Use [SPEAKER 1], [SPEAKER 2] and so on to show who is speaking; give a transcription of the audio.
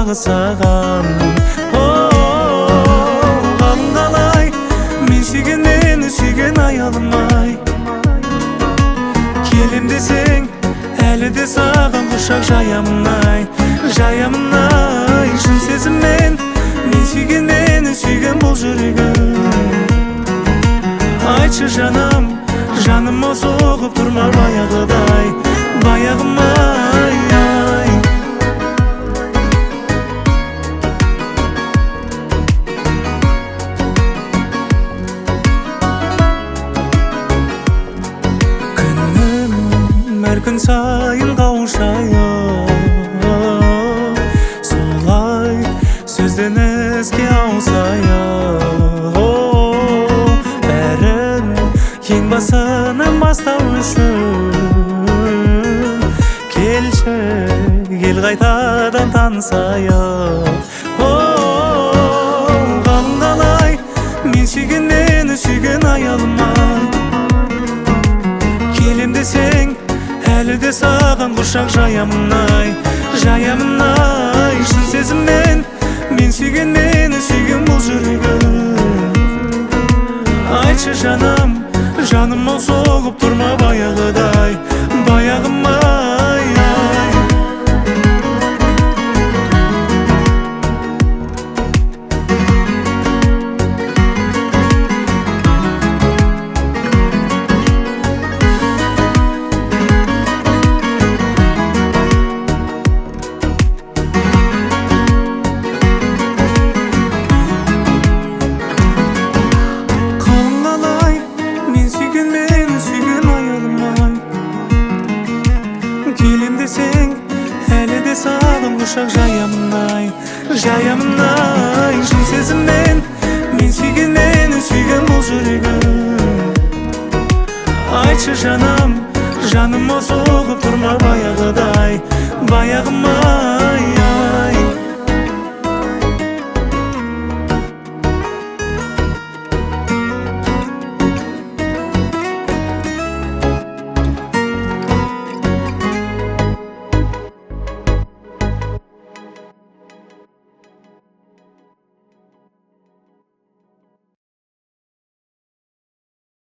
[SPEAKER 1] дагы саган. Кандай мен сүйген мени сүйген аялым-ай. Келем десең әлі де саған құшақ жаямын-ай, жаямын-ай. Шын сезіммен мен сүйген мені сүйген бұл жүрегім. Айтшы жаным, жаныма соғып тұрма баяғыдай, баяғым-ай. Әр күн сайын қауышайық, солай сөзден іске ауысайық. Бәрін ең басынан бастау үшін келші, кел қайтадан танысайық. Қандай мен сүйген мені сүйген аялым-ай. Келем десең әлі де саған құшақ жаямын-ай, жаямын-ай. Шын сезіммен мен сүйген мені сүйген бұл жүрегім. Айтшы жаным, жаныма соғып тұрма баяғыдай, баяғым-ай. Келем десең әлі де саған құшақ жаямын-ай, жаямын-ай. Шын сезіммен мен сүйген мені сүйген бұл жүрегім. Айтшы жаным, жаныма соғып тұрма баяғыдай, баяғым-ай.